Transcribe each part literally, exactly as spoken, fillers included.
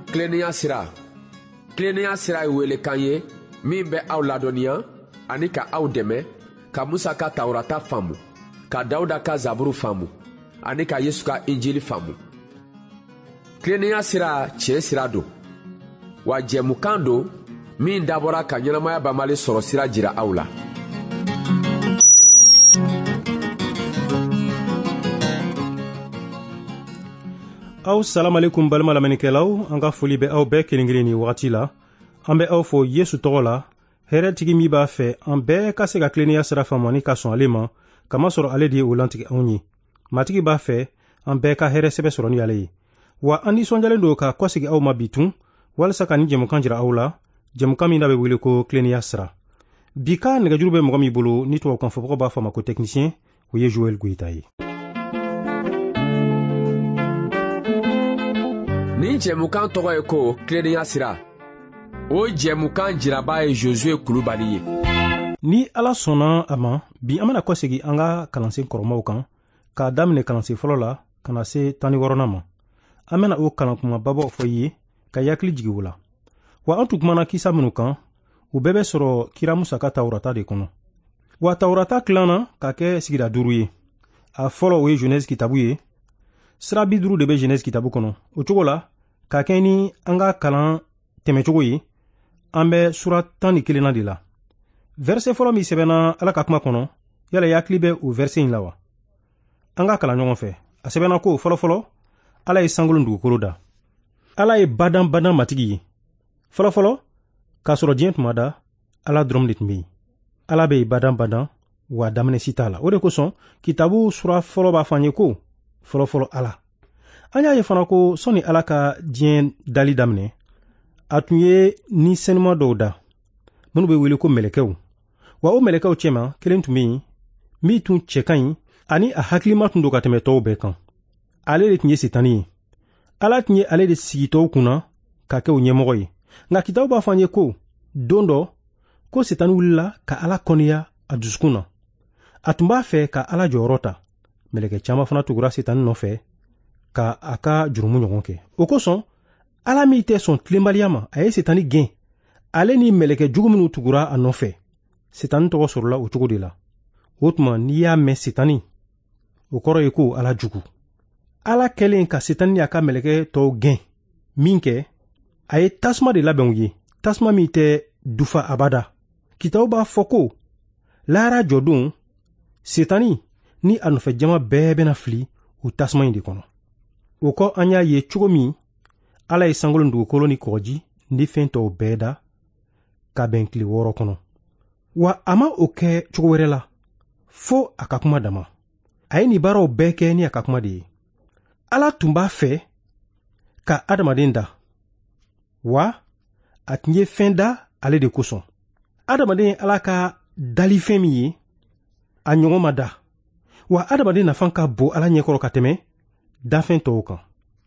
Kileniya sira. Kileniya sira ye welekan ye min bɛ aw ladɔnniya ani ka aw dɛmɛ ka Musa ka Tawurata faamu, ka Dawuda ka Zaburu faamu ani ka Yesu ka Injili faamu. Kileniya sira tiɲɛ sira don, wa jɛmukan don min dabɔra ka ɲɛnamaya banbali sɔrɔ sira jira aw la. Aw salam alaikum balima lamɛnnikɛlaw, an ka foli bɛ aw bɛɛ kelen kelen ni wagati la. An bɛ aw fo Yesu tɔgɔ la. Hɛrɛtigi min b'a fɛ an bɛɛ ka se ka kileniya sira faamu ka sɔn ale ma, kamasɔrɔ ale de ye o lantigi anw ye. Matigi b'a fɛ an bɛɛ ka hɛrɛ sɛbɛ sɔrɔ ni ale ye. Wa an nisɔndiyalen don ka kɔsegi aw ma bi tun, walasa ka ni jɛmukan jira aw la, jɛmukan min na bɛ wele ko kileniya sira. Bi ka nɛgɛjuru bɛ mɔgɔ min bolo ni tubabukan fɔbagaw b'a fɔ ma ko technicien, o ye Joel Goyita ye. Ni jɛmukan tɔgɔ ye ko kileniya sira. O jɛmukan jiraba ye Josue Kulubali ye. Ni Ala sɔnna a ma, bi an bɛna kɔsegi an ka kalansen kɔrɔmaw kan, k'a daminɛ kalansen fɔlɔ la ka na se tan ni wɔɔrɔnan ma. An bɛna o kalankumababaw fɔ i ye ka yakili jigi o la. Wa an tun kumana kisa minnu kan, u bɛɛ bɛ sɔrɔ kira Musa ka Tawurata de kɔnɔ. Wa Tawurata tilanna ka kɛ sigida duuru ye. A fɔlɔ o ye Genèse kitabu ye. Sira bi duuru de bɛ Genèse kitabu kɔnɔ. O cogo la, ka kɛ ni an ka kalan tɛmɛcogo ye, an bɛ sura tan ni kelenna de la. Verset fɔlɔ min sɛbɛnna Ala ka kuma kɔnɔ, yala i hakili bɛ o verset in la wa? An ka kalan ɲɔgɔn fɛ. A sɛbɛnna ko fɔlɔfɔlɔ, Ala ye sankolo dugukolo da. Ala ye badan badan matigi ye. Fɔlɔfɔlɔ, k'a sɔrɔ diɲɛ tuma da, Ala dɔrɔn de tun bɛ yen. Ala bɛ yen badan badan, wa daminɛ si t'a la. O de kosɔn, kitabu sura fɔlɔ b'a fɔ an ye ko fɔlɔfɔlɔ Ala. An y'a ye fana ko sɔnni Ala ka diɲɛ dali daminɛ, a tun ye ni sɛnima dɔw da, minnu bɛ wele ko mɛlɛkɛw. Wa o mɛlɛkɛw cɛma kelen tun bɛ yen, min tun cɛ ka ɲi, ani a hakilima tun don ka tɛmɛ tɔw bɛɛ kan. Ale de tun ye Sitani ye. Ala tun ye ale de sigi tɔw kunna ka kɛ o ɲɛmɔgɔ ye. Nka kitabu b'a fɔ an ye ko don dɔ, ko Sitani wulila ka Ala kɔniya a dusukun na. A tun b'a fɛ ka Ala jɔyɔrɔ ta. Mɛlɛkɛ caman fana tugura Sitani nɔfɛ ka a ka jurumu ɲɔgɔn kɛ. O kosɔn, Ala min tɛ sɔn tilenbaliya ma, a ye Sitani gɛn. Ale ni mɛlɛkɛ jugu minnu tugura a nɔfɛ. Sitani tɔgɔ sɔrɔla o cogo de la. O tuma n'i y'a mɛn Sitani, o kɔrɔ ye ko Ala jugu. Ala kɛlen ka Sitani y'a ka mɛlɛkɛ tɔw gɛn. Min kɛ, a ye tasuma de labɛn u ye. Tasuma min tɛ dufa abada. Kitabu b'a fɔ ko lahara jɔdon, Sitani ni a nɔfɛ jama bɛɛ bɛna fili o tasuma in de kɔnɔ. O kɔ an y'a ye cogo min, Ala ye sankolo dugukolo ni kɔgɔji ni fɛn tɔw bɛɛ da ka bɛn tile wɔɔrɔ kɔnɔ. Wa a ma o kɛ cogo wɛrɛ la, fo a ka kuma dama. A ye nin baaraw bɛɛ kɛ ni a ka kuma de ye. Ala tun b'a fɛ ka adamaden da, wa a tun ye fɛn da ale de kosɔn. Adamaden ye Ala ka dalifɛn min ye, a ɲɔgɔn ma da. Wa adamaden nafan ka bon Ala ɲɛkɔrɔ ka tɛmɛ dafɛn tɔw kan.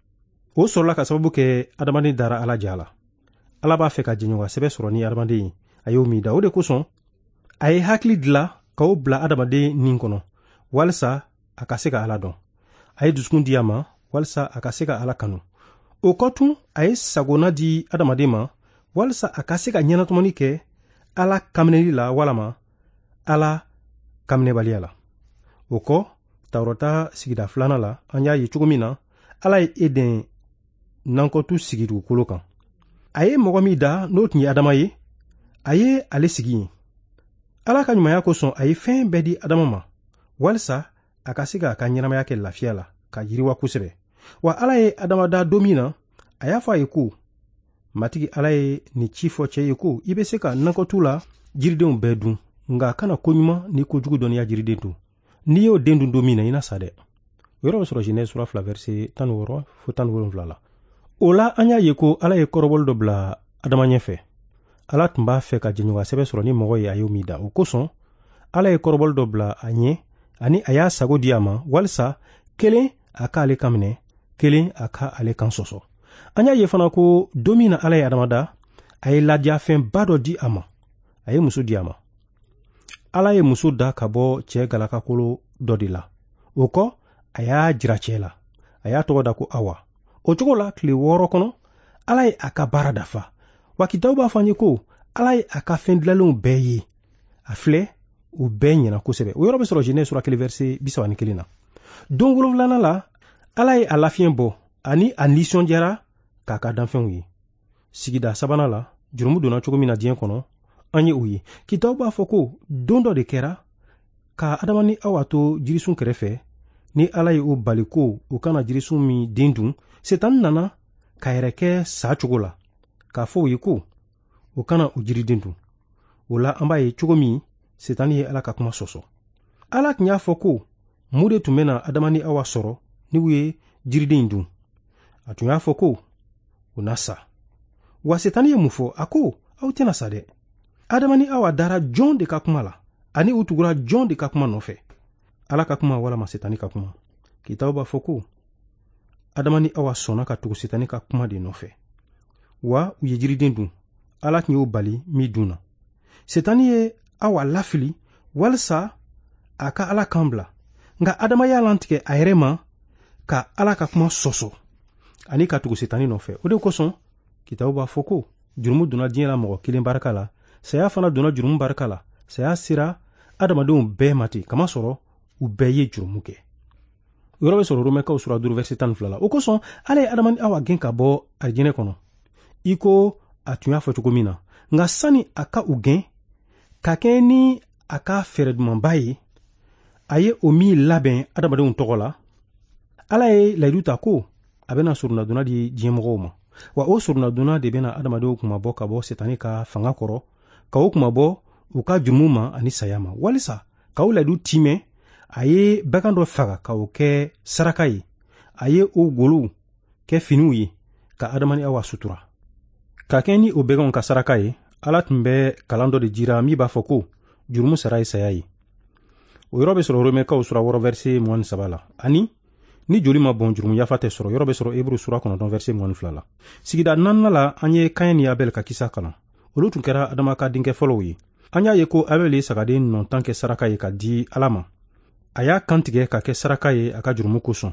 O sɔrɔla ka sababu kɛ adamaden dara Ala ja la. Ala b'a fɛ ka jɛɲɔgɔn sɛbɛ sɔrɔ ni adamaden ye. A y'o min da. O de kosɔn, a ye hakili dilan k'o bila adamaden nin kɔnɔ, walasa a ka se ka Ala dɔn. A ye dusukun di a ma, walasa a ka se ka Ala kanu. O kɔ tun, a ye sagona di adamaden ma, walasa a ka se ka ɲɛnatɔmɔni kɛ Ala kaminɛli la, walama Ala kaminɛbaliya la. O kɔ, Tawurata sigida filanan la, an y'a ye cogo min na, Ala ye Eden nankɔtu sigi dugukolo kan. A ye mɔgɔ min da n'o tun ye Adama ye, a ye ale sigi yen. Ala ka ɲumanya kosɔn a ye fɛn bɛɛ di Adama ma, walasa a ka se k'a ka ɲɛnamaya kɛ lafiya la, ka yiriwa kosɛbɛ. Wa Ala ye Adama da don min na, a y'a fɔ a ye ko, matigi Ala ye nin ci fɔ cɛ ye ko, i bɛ se ka nankɔtu la jiridenw bɛɛ dun, nka kana koɲuman ni kojugu dɔnniya jiriden dun. N'i y'o den dun don min na, i na sa dɛ. O yɔrɔ bɛ sɔrɔ Genèse sura fila verset tan ni wɔɔrɔ fo tan ni wolonwula la. O la an y'a ye ko Ala ye kɔrɔbɔli dɔ bila Adama ɲɛfɛ. Ala tun b'a fɛ ka jɛɲɔgɔn sɛbɛ sɔrɔ ni mɔgɔ ye, a y'o min da. O kosɔn, Ala ye kɔrɔbɔli dɔ bila a ɲɛ, ani a y'a sago di a ma, walasa kelen a ka ale kan minɛ, kelen a ka ale kan sɔsɔ. An y'a ye fana ko don min na Ala ye Adama da, a ye ladiyafɛnba dɔ di a ma. A ye muso di a ma. Ala ye muso da ka bɔ cɛ galakakolo dɔ de la. O kɔ, a y'a jira cɛ la. A y'a tɔgɔ da ko Awa. O cogo la, tile wɔɔrɔ kɔnɔ, ala ye a ka baara dafa wa kitabu b'a fɔ an ye ko ala ye a ka fɛn dilanlenw bɛɛ ye a filɛ u bɛɛ ɲɛna kosɛbɛ o yɔrɔ bɛ sɔrɔ Genèse sura kelen verset bi saba ni kelen na don wolonfilanan la ala ye a lafiɲɛ bɔ ani a nisɔndiyara k'a ka danfɛnw ye sigida sabanan la jurumu donna cogo min na diɲɛ kɔnɔ an ye o ye kitabu b'a fɔ ko don dɔ de kɛra ka adama ni awa to jirisun kɛrɛfɛ ni ala ye o bali ko o kana jirisun min den dun setani nana ka yɛrɛ kɛ sa cogo la k'a fɔ o ye ko o kana o jiriden dun o la an b'a ye cogo min setani ye ala ka kuma sɔsɔ ala tun y'a fɔ ko mun de tun bɛna adama ni awa sɔrɔ ni u ye jiriden dun a tun y'a fɔ ko o na sa wa setani ye mun fɔ a ko aw tɛna sa dɛ adama ni awa dara jɔn de ka kuma la ani u tugura jɔn de ka kuma nɔfɛ ala ka kuma walama setani ka kuma kitabu b'a fɔ ko adama ni awa sɔnna ka tugu setani ka kuma de nɔfɛ wa u ye jiriden dun ala tun y'o bali min dun na setani ye awa lafili walisa a ka ala kan bila nka adama y'a lantigɛ a yɛrɛ ma ka ala ka kuma sɔsɔ ani ka tugu setani nɔfɛ o de kosɔn kitabu b'a fɔ ko jurumu donna diɲɛ la mɔgɔ kelen barika la saya fana donna jurumu barika la saya sera adamadenw bɛɛ ma ten kamasɔrɔ u bɛɛ ye jurumu kɛ o yɔrɔ bɛ sɔrɔ Romɛkaw sura duuru verset tan ni fila la o kosɔn ala ye adama ni awa gɛn ka bɔ arijinɛ kɔnɔ i ko a tun y'a fɔ cogo min na nka sani a ka u gɛn ka kɛ ni a ka fɛɛrɛ dumanba ye a ye o min labɛn adamadenw tɔgɔ la ala ye layidu ta ko a bɛna surunadonna di diɲɛmɔgɔw ma wa o surunadonna de bɛna adamadenw kumabɔ ka bɔ setani ka fanga kɔrɔ ka o kumabɔ u ka jurumu ma ani saya ma walisa ka o layidu timɛ a ye bagan dɔ faga ka o kɛ saraka ye a ye o golow kɛ finiw ye ka adama ni awa sutura ka kɛ ni o baganw ka saraka ye ala tun bɛ kalan dɔ de jira min b'a fɔ ko jurumu sara ye saya ye o yɔrɔ bɛ sɔrɔ Romɛkaw sura wɔɔrɔ verset mugan ni saba la ani ni joli ma bɔn jurumu yafa tɛ sɔrɔ yɔrɔ bɛ sɔrɔ Hébreu sura kɔnɔntɔn verset mugan ni fila la sigida naaninan la an ye Kaɲɛ ni Abel ka kisa kalan olu tun kɛra adama ka denkɛ fɔlɔw ye an y'a ye ko Abel ye sagaden nɔntan kɛ saraka ye ka di ala ma a y'a kantigɛ ka kɛ saraka ye a ka jurumu kosɔn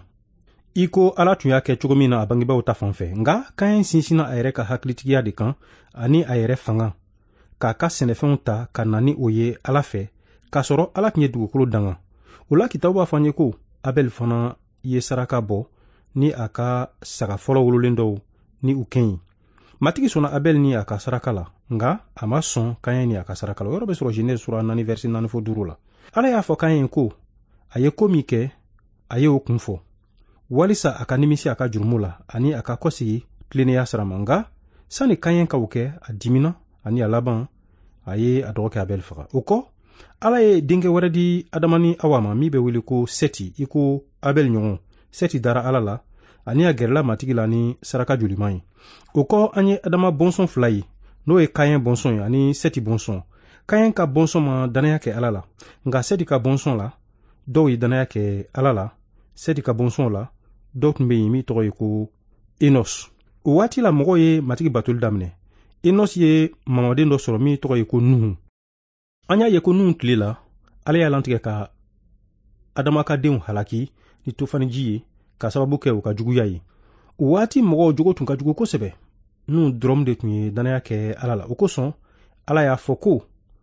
i ko ala tun y'a kɛ cogo min na a bangebaaw ta fan fɛ nka Kaɲɛ sinsinna a yɛrɛ ka hakilitigiya de kan ani a yɛrɛ fanga k'a ka sɛnɛfɛnw ta ka na ni o ye ala fɛ k'a sɔrɔ ala tun ye dugukolo danga o la kitabu b'a fɔ an ye ko Abel fana ye saraka bɔ ni a ka saga fɔlɔ wololen dɔw ni u kɛn ye matigi sɔnna Abel ni a ka saraka la nka a ma sɔn Kaɲɛ ni a ka saraka la o yɔrɔ bɛ sɔrɔ Genèse sura naani verset naani fɔ duuru la ala y'a fɔ Kaɲɛ ko a ye ko min kɛ a ye o kun fɔ walisa a ka nimisi a ka jurumu la ani a ka kɔsigi tilennenya sira ma nka sani Kaɲɛ ka o kɛ a dimina ani a laban a ye a dɔgɔkɛ Abel faga o kɔ ala ye denkɛ wɛrɛ di adama ni awa ma min bɛ wele ko Sɛti i ko Abel ɲɔgɔn Sɛti dara ala la ani a gɛrɛla matigi la ni saraka joliman ye o kɔ an ye adama bɔnsɔn fila ye n'o ye Kaɲɛ bɔnsɔn ye ani Sɛti bɔnsɔn Kaɲɛ ka bɔnsɔn ma dannaya kɛ ala la nka Sɛti ka bɔnsɔn la dɔw ye dannaya kɛ ala la Sɛti ka bɔnsɔn la dɔw tun bɛ yen min tɔgɔ ye ko Enos o waati la mɔgɔw ye matigi batoli daminɛ Enos ye mamaden dɔ sɔrɔ min tɔgɔ ye ko Nuhu an y'a ye ko Nuhu tile la ala y'a lantigɛ ka adama ka denw halaki ni tofaniji ye ka sababu kɛ u ka juguya ye o waati mɔgɔw jogo tun ka jugu kosɛbɛ Nuhu dɔrɔn de tun ye dannaya kɛ ala la o kosɔn ala y'a fɔ ko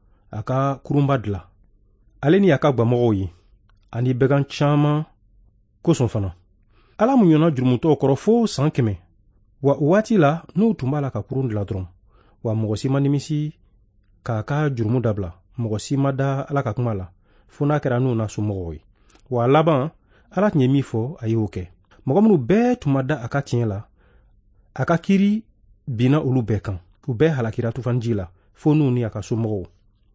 a ka kurunba dilan ale ni a ka gwamɔgɔw ye ani bɛgan caaman kosɔn fana ala mun ɲɔna jurumutɔw kɔrɔ fo san kɛmɛ wa o waati la n'u tun b'a la ka kurun dilan dɔrɔn wa mɔgɔ si ma nimisi k'a ka jurumu dabila mɔgɔ si ma da ala ka kuma la fo n'a kɛra n'u na somɔgɔw ye wa laban ala tun ye min fɔ a y'o kɛ mɔgɔ minnu bɛɛ tun ma da a ka tiɲɛ la a ka kiiri binna olu bɛɛ kan u bɛɛ halakira tufaniji la fo n'u ni a ka somɔgɔw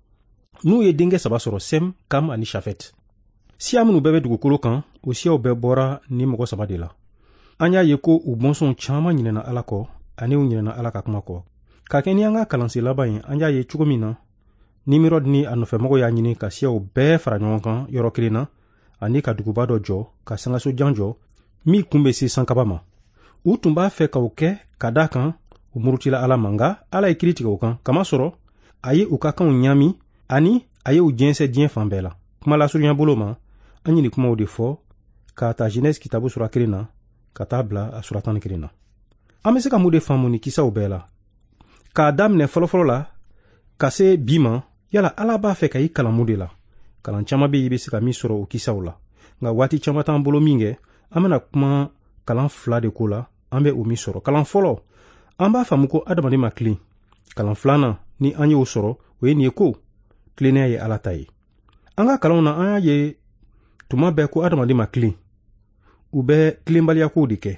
n'u ye denkɛ saba sɔrɔ Sɛm Kam ani Shafɛt siya minnu bɛɛ bɛ dugukolo kan o siyaw bɛɛ bɔra ni mɔgɔ saba de la an y'a ye ko u bɔnsɔnw caaman ɲinɛna ala kɔ ani u ɲinɛna ala ka kuma kɔ ka kɛ ni an ka kalansen laban ye an y'a ye cogo min na Nimirɔd ni a nɔfɛmɔgɔw y'a ɲini ka siyaw bɛɛ fara ɲɔgɔn kan yɔrɔ kelen na ani ka duguba dɔ jɔ ka sangasojan jɔ min kun bɛ se sankaba ma u tun b'a fɛ ka o kɛ ka da kan u murutila ala ma nka ala ye kiiri tigɛ o kan kamasɔrɔ a ye u ka kanw ɲami ani a ye u jɛnsɛ diɲɛ fan bɛɛ la kuma lasurunya bolo ma an ɲini kumaw de fɔ k'a ta Genèse kitabu sura kelen na ka taa bila a sura tan ni kelen na an be se ka mun de faamu ni kisaw bɛɛ la k'a daminɛ fɔlɔfɔlɔ la ka se bi ma yala ala b'a fɛ ka i kalan mun de la kalan caaman be i be se ka min sɔrɔ o kisaw la nka waati caaman t'an bolo min kɛ an bena kuma kalan fila de ko la an be o min sɔrɔ kalan fɔlɔ an b'a faamu ko adamaden ma kilen kalan filanan ni an y'o sɔrɔ o ye nin ye ko tilennenya ye ala ta ye an ka kalanw na an y'a ye tuma bɛɛ ko adamaden ma kilen u bɛ kilenbaliyakow de kɛ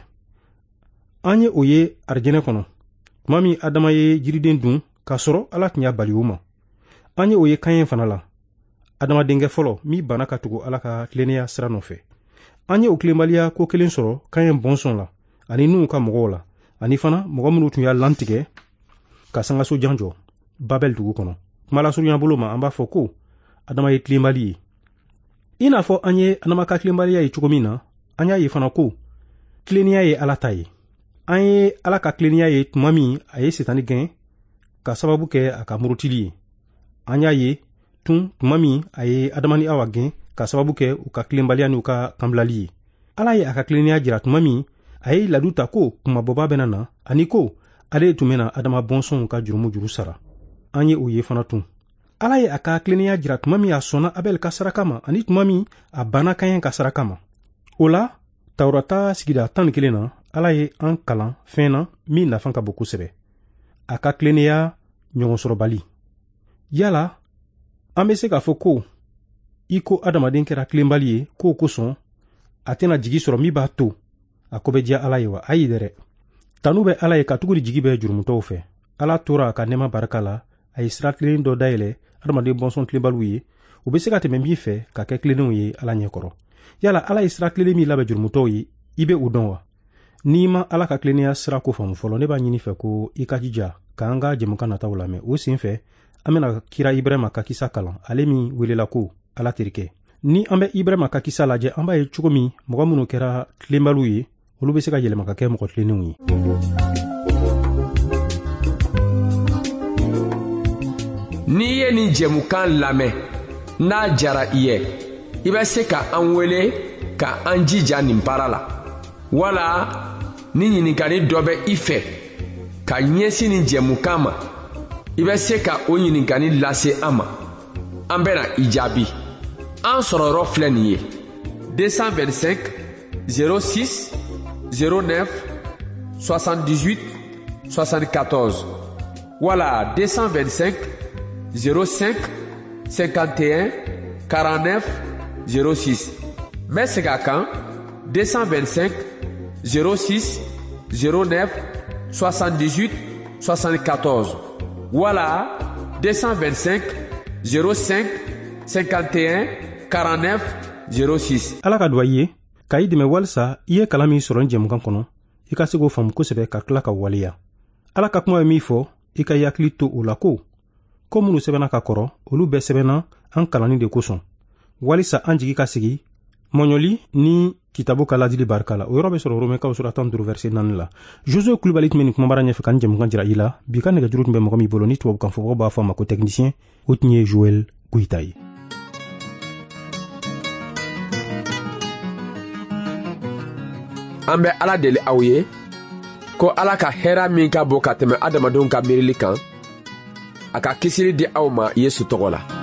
an ye o ye arijɛnɛ kɔnɔ tuma min adama ye jiriden dun k'a sɔrɔ ala tun y'a bali o ma an ye o ye kaɲɛ fana la adamadenkɛ fɔlɔ min banna ka tugu ala ka tilennenya sira nɔfɛ an ye o kilenbaliya ko kelen sɔrɔ kaɲɛ bɔnsɔn la ani nuhu ka mɔgɔw la ani fana mɔgɔ minnu tun y'a lantigɛ ka sangasojan jɔ babɛl dugu kɔnɔ kuma lasurunya bolo ma an b'a fɔ ko adama ye tilenbali ye i n'a fɔ an ye adama ka tilenbaliya ye cogo min na an y'a ye fana ko tilennenya ye ala ta ye an ye ala ka tilennenya ye tuma min a ye setani gɛn ka sababu kɛ a ka murutili ye an y'a ye tun tuma min a ye adama ni awa gɛn ka sababu kɛ u ka tilenbaliya n'u ka kanbilali ye ala ye a ka tilennenya jira tuma min a ye ladu ta ko kumabɔba bɛna na ani ko ale tun bena adama bɔnsɔnw ka jurumu juru sara an ye o ye fana tun ala ye a ka tilennenya jira tuma min a sɔnna abɛl ka saraka ma ani tuma min a banna kaɲɛ ka saraka ma o la tawurata sigida tan ni kelen na ala ye an kalan fɛn na min nafan ka bon kosɛbɛ a ka tilennenya ɲɔgɔnsɔrɔbali yala an be se k'a fɔ ko i ko adamaden kɛra tilenbali ye k'o kosɔn a tɛna jigi sɔrɔ min b'a to a ko bɛ diya ala ye wa ayi dɛrɛ tanu bɛ ala ye ka tugu di jigi bɛ jurumutɔw fɛ ala tora a ka nɛɛma barika la a ye sira tilennen dɔ dayɛlɛ adamaden bɔnsɔn tilenbaliw ye u be se ka tɛmɛ min fɛ ka kɛ tilennenw ye ala ɲɛkɔrɔ yala ala ye sira tilennen min labɛn jurumutɔw ye i be o dɔn wa n'i ma ala ka tilennenya sira ko faamu fɔlɔ ne b'a ɲini fɛ ko i ka jija k'an ka jɛmukan nataw lamɛn o sen fɛ an bena kira ibrahima ka kisa kalan ale min welela ko ala terikɛ ni an bɛ ibrahima ka kisa lajɛ an b'a ye cogo min mɔgɔ minw kɛra tilenbaliw ye olu be se ka yɛlɛma ka kɛ mɔgɔ tilennenw ye n'i ye nin jɛmukan lamɛn n'a jara i ye i bɛ se ka an wele ka an jija nin baara la wala ni ɲininkali dɔ bɛ i fɛ ka ɲɛsin nin jɛmukan ma i bɛ se ka o ɲininkali lase an ma an bɛna i jaabi an sɔrɔyɔrɔ filɛ nin ye deux cent vingt-cinq zéro six zéro neuf soixante-dix-huit soixante-quatorze wala deux cent vingt-cinq zéro cinq cinquante et un quarante-neuf zéro six n bɛ segin a kan deux cent vingt-cinq zéro six zéro neuf soixante-dix-huit soixante-quatorze wala deux cent vingt-cinq zéro cinq cinquante et un quarante-neuf zéro six ala ka duwa i ye ka i dɛmɛ walisa i ye kalan min sɔrɔ ni jɛmukan kɔnɔ i ka se k'o faamu kosɛbɛ ka tila ka waleya ala ka kuma ye min fɔ i ka yakili to o la ko ko minnu sɛbɛnna ka kɔrɔ olu bɛɛ sɛbɛnna an kalanni de kosɔn walisa an jigi ka sigi mɔɲɔli ni kitabu ka ladili barika la o yɔrɔ bɛ sɔrɔ romɛkaw sura tan duuru verset naani la josué kulibali tun bɛ nin kumabara ɲɛfɛ ka nin jɛmukan jira i la bi ka nɛgɛjuru tun bɛ mɔgɔ min bolo ni tubabukan fɔbagaw b'a fɔ a ma ko technicien o tun ye joel kuyita ye an bɛ ala deli aw ye ko ala ka hɛra min ka bon ka tɛmɛ adamadenw ka miirili kan a ka kisiri di aw ma yesu tɔgɔ la